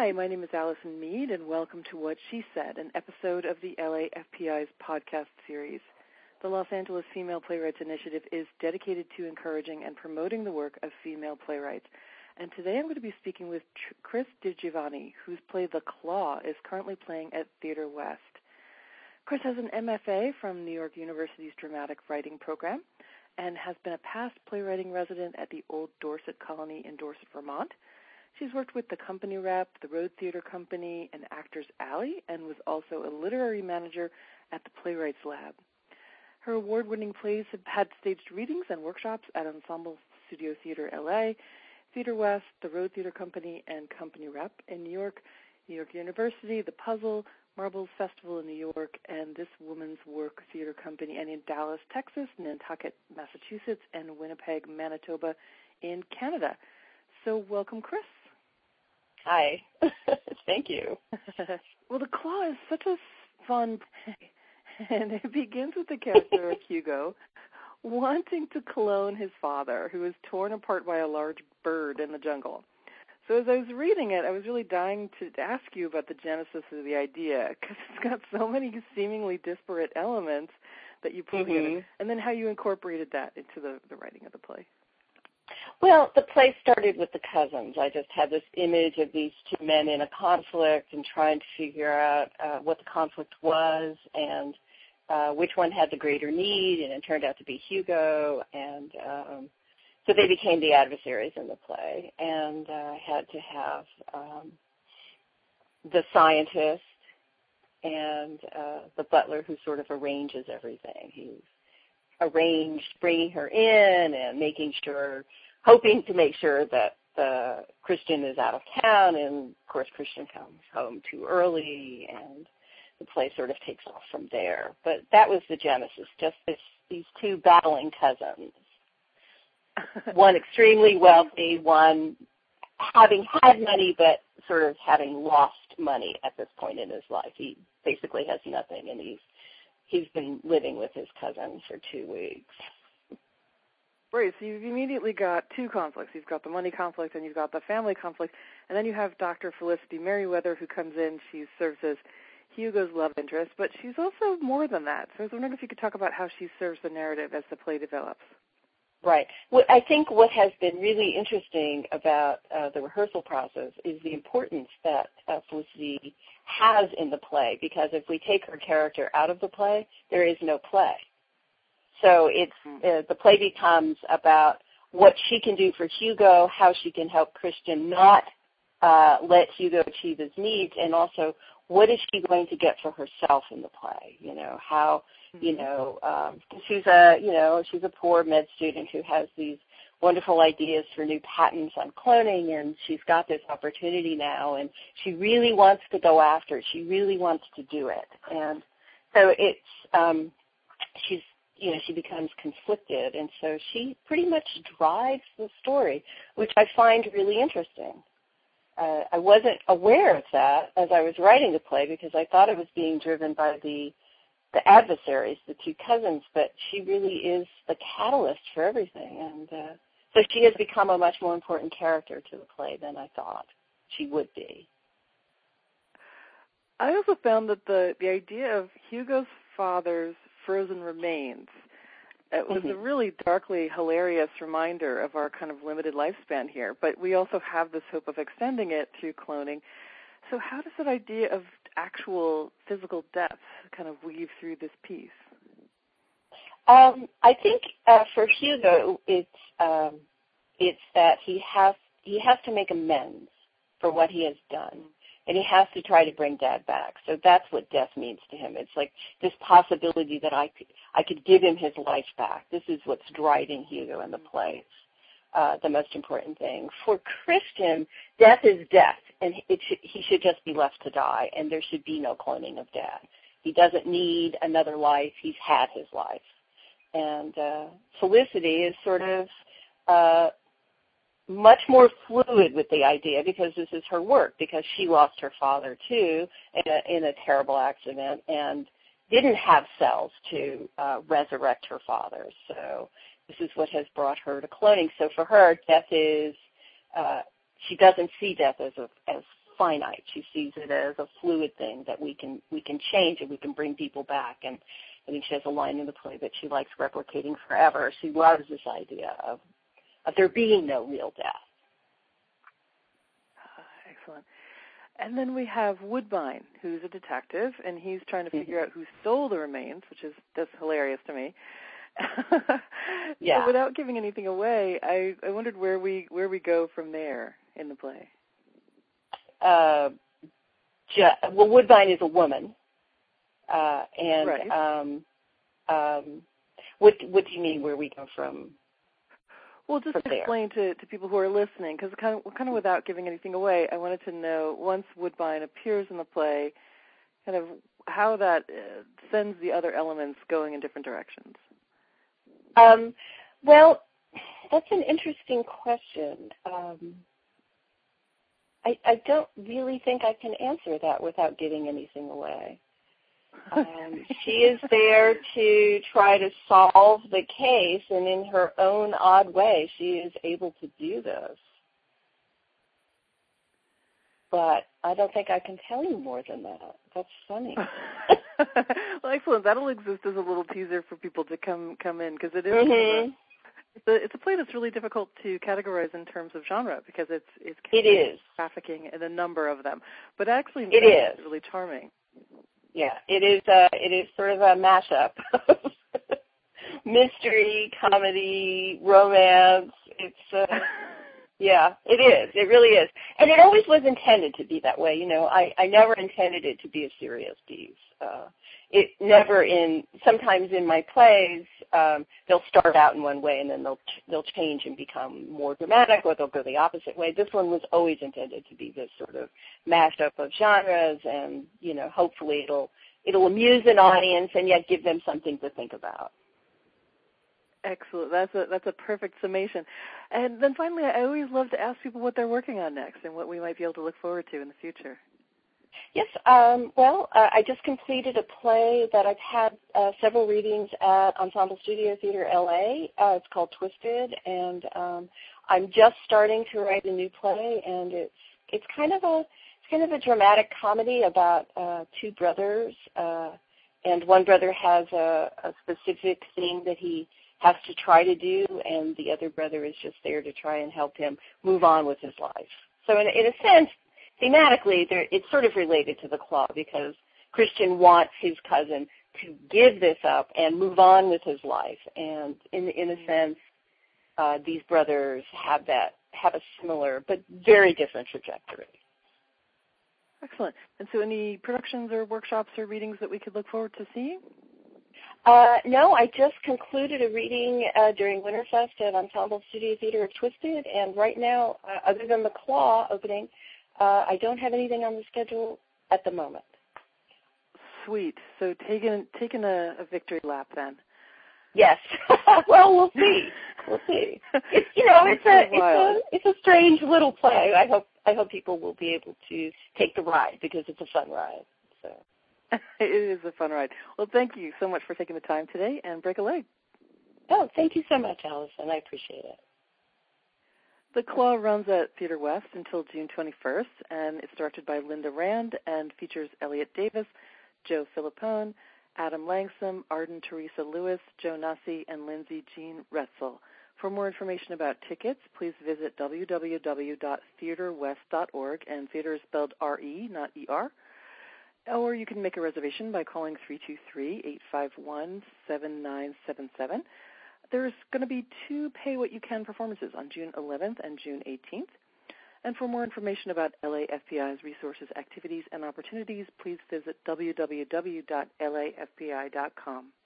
Hi, my name is Allison Mead, and welcome to What She Said, an episode of the LAFPI's podcast series. The Los Angeles Female Playwrights Initiative is dedicated to encouraging and promoting the work of female playwrights. And today I'm going to be speaking with Chris DiGiovanni, whose play The Claw is currently playing at Theater West. Chris has an MFA from New York University's Dramatic Writing Program and has been a past playwriting resident at the Old Dorset Colony in Dorset, Vermont. She's worked with the Company Rep, the Road Theater Company, and Actors Alley, and was also a literary manager at the Playwrights Lab. Her award-winning plays have had staged readings and workshops at Ensemble Studio Theater LA, Theater West, the Road Theater Company, and Company Rep in New York, New York University, The Puzzle, Marbles Festival in New York, and This Woman's Work Theater Company, and in Dallas, Texas, Nantucket, Massachusetts, and Winnipeg, Manitoba in Canada. So welcome, Chris. Hi. Thank you. Well, The Claw is such a fun play, and it begins with the character of Hugo wanting to clone his father, who is torn apart by a large bird in the jungle. So as I was reading it, I was really dying to ask you about the genesis of the idea, because it's got so many seemingly disparate elements that you put together, and then how you incorporated that into the writing of the play. Well, the play started with the cousins. I just had this image of these two men in a conflict and trying to figure out what the conflict was and which one had the greater need, and it turned out to be Hugo. And so they became the adversaries in the play, and I had to have the scientist and the butler who sort of arranges everything. He's arranged bringing her in and hoping to make sure that Christian is out of town, and of course Christian comes home too early, and the play sort of takes off from there. But that was the genesis, just these two battling cousins. One extremely wealthy, one having had money but sort of having lost money at this point in his life. He basically has nothing, and he's been living with his cousin for 2 weeks. Right, so you've immediately got two conflicts. You've got the money conflict and you've got the family conflict, and then you have Dr. Felicity Merriweather who comes in. She serves as Hugo's love interest, but she's also more than that. So I was wondering if you could talk about how she serves the narrative as the play develops. Right. Well, I think what has been really interesting about the rehearsal process is the importance that Felicity has in the play, because if we take her character out of the play, there is no play. So the play becomes about what she can do for Hugo, how she can help Christian not let Hugo achieve his needs, and also what is she going to get for herself in the play? She's a poor med student who has these wonderful ideas for new patents on cloning, and she's got this opportunity now, and she really wants to go after it. She really wants to do it, and so she becomes conflicted, and so she pretty much drives the story, which I find really interesting. I wasn't aware of that as I was writing the play, because I thought it was being driven by the adversaries, the two cousins, but she really is the catalyst for everything, and so she has become a much more important character to the play than I thought she would be. I also found that the idea of Hugo's father's frozen remains, it was a really darkly hilarious reminder of our kind of limited lifespan here, but we also have this hope of extending it through cloning. So how does that idea of actual physical death kind of weave through this piece? I think for Hugo, it's that he has to make amends for what he has done, and he has to try to bring Dad back. So that's what death means to him. It's like this possibility that I could give him his life back. This is what's driving Hugo in the play. The most important thing. For Christian, death is death, and he should just be left to die, and there should be no cloning of Dad. He doesn't need another life. He's had his life. And Felicity is sort of much more fluid with the idea, because this is her work, because she lost her father, too, in a terrible accident, and didn't have cells to resurrect her father. So this is what has brought her to cloning. So for her, death is, she doesn't see death as finite. She sees it as a fluid thing that we can change and we can bring people back. And I think she has a line in the play that she likes replicating forever. She loves this idea of there being no real death. Excellent. And then we have Woodbine, who's a detective, and he's trying to figure out who stole the remains, which is just hilarious to me. Yeah. So without giving anything away, I wondered where we go from there in the play. Well, Woodbine is a woman, and right. What do you mean where we go from? Well, just explain to people who are listening, because kind of without giving anything away, I wanted to know, once Woodbine appears in the play, kind of how that sends the other elements going in different directions. Well, that's an interesting question. I don't really think I can answer that without giving anything away. She is there to try to solve the case, and in her own odd way, she is able to do this. But I don't think I can tell you more than that. That's funny. Well, excellent. That'll exist as a little teaser for people to come in, because it is it's a play that's really difficult to categorize in terms of genre, because it is trafficking in a number of them. But actually, it's really charming. Yeah, it is sort of a mashup of mystery, comedy, romance. It's yeah, it is. It really is. And it always was intended to be that way. You know, I never intended it to be a serious piece. Sometimes in my plays, they'll start out in one way and then they'll change and become more dramatic, or they'll go the opposite way. This one was always intended to be this sort of mashup of genres, and, you know, hopefully it'll amuse an audience and yet give them something to think about. Excellent. That's a perfect summation. And then finally, I always love to ask people what they're working on next and what we might be able to look forward to in the future. Yes. I just completed a play that I've had several readings at Ensemble Studio Theater LA. It's called Twisted, and I'm just starting to write a new play, and it's kind of a dramatic comedy about two brothers, and one brother has a specific thing that he has to try to do, and the other brother is just there to try and help him move on with his life. So in a sense, thematically, it's sort of related to The Claw, because Christian wants his cousin to give this up and move on with his life. And in a sense, these brothers have a similar but very different trajectory. Excellent. And so any productions or workshops or readings that we could look forward to seeing? No, I just concluded a reading during Winterfest at Ensemble Studio Theater of Twisted, and right now, other than The Claw opening, I don't have anything on the schedule at the moment. Sweet. So taking a victory lap then. Yes. Well, we'll see. We'll see. It's a strange little play. I hope people will be able to take the ride, because it's a fun ride. So. It is a fun ride. Well, thank you so much for taking the time today, and break a leg. Oh, thank you so much, Allison. I appreciate it. The Claw runs at Theater West until June 21st, and it's directed by Linda Rand and features Elliot Davis, Joe Filippone, Adam Langsam, Arden Teresa Lewis, Joe Nasi, and Lindsay Jean Retzel. For more information about tickets, please visit www.theaterwest.org, and theater is spelled R-E, not E-R. Or you can make a reservation by calling 323-851-7977. There's going to be 2 pay-what-you-can performances on June 11th and June 18th. And for more information about LAFPI's resources, activities, and opportunities, please visit www.lafpi.com.